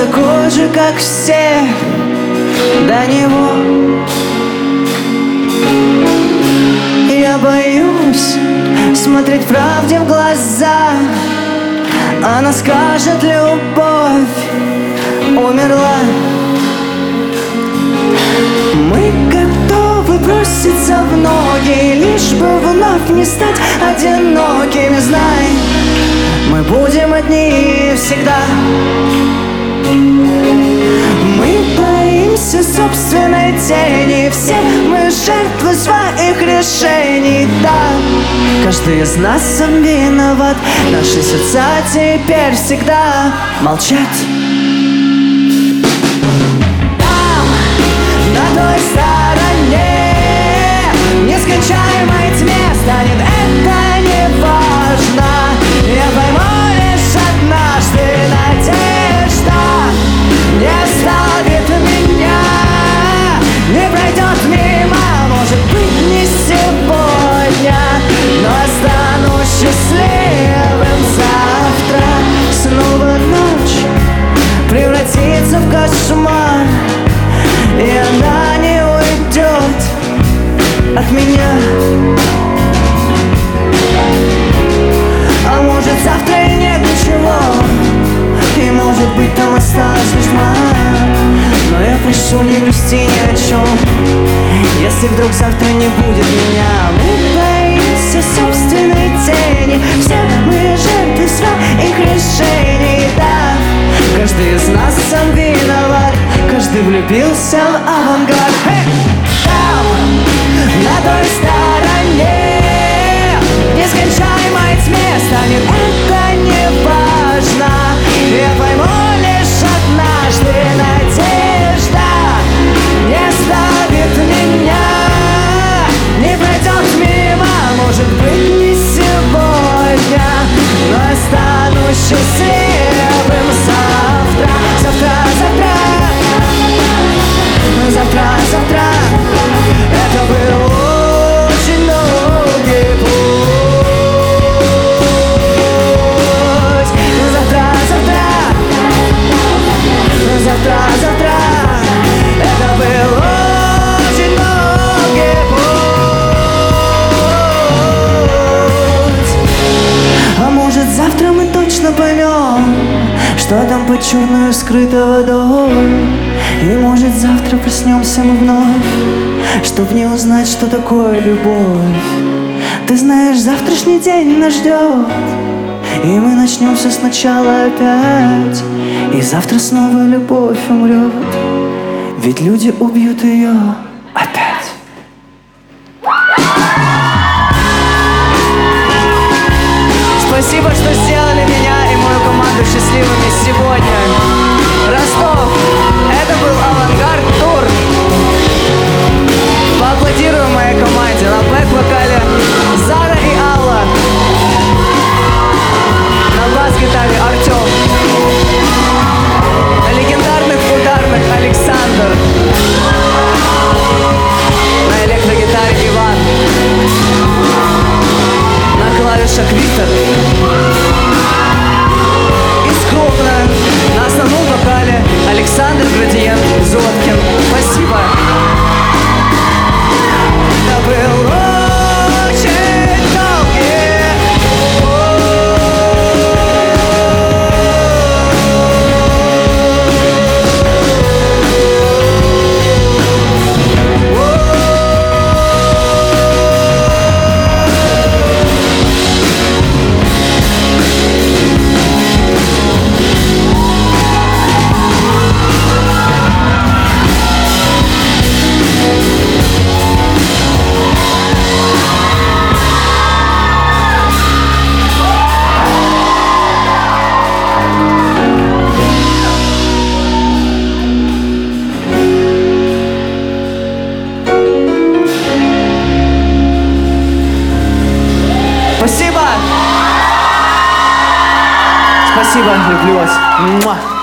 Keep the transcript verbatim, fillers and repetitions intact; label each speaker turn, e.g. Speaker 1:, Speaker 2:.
Speaker 1: такой же, как все до него. Я боюсь смотреть правде в глаза. Она скажет, любовь умерла. Мы готовы броситься в ноги, лишь бы вновь не стать одинокими. Знай, мы будем одни всегда. Мы боимся собственной тени, все мы жертвы своих решений. Да, каждый из нас сам виноват. Наши сердца теперь всегда молчат. Там, на той стороне, в нескончаемой тьме станет это не важно. Я пойму лишь однажды, надежда не оставит меня, не пройдет мимо, может быть, не сегодня, но останусь счастливым завтра. Снова ночь превратится в кошмар, и она не уйдет от меня. А может, завтра и нет ничего, и может быть, там осталась лишь тьма. Но я прошу, не грусти ни о чем, если вдруг завтра не будет меня. Мы боимся собственной тени, все мы жертвы своих решений. Да, каждый из нас сам виноват, каждый влюбился в авангард. Hey! Там, на той стороне, в нескончаемой тьме станет это не важно. Я пойму лишь однажды, надежда не оставит меня, не пройдет мимо, может быть, не сегодня, но останусь счастливым завтра. Завтра, завтра, завтра, завтра. Это был очень долгий путь. Завтра, завтра, завтра, завтра. Это был очень долгий путь. А может, завтра мы точно поймем, что там под черную скрыто водой. И может, завтра проснемся мы вновь, чтоб не узнать, что такое любовь. Ты знаешь, завтрашний день нас ждет, и мы начнем все сначала опять. И завтра снова любовь умрет, ведь люди убьют ее опять. Спасибо, что сделали меня и мою команду счастливыми сегодня. Ростов, это был Авангард Тур. Поаплодируем моей команде. На бэк-вокале Зара и Алла, на бас-гитаре Артем, на легендарных ударных Александр, на электрогитаре Иван, на клавишах Виктор. Из крупных на основном вокале Александр Градиент Золоткин. Спасибо. Это был очень долгий Спасибо, люблю вас. Муа.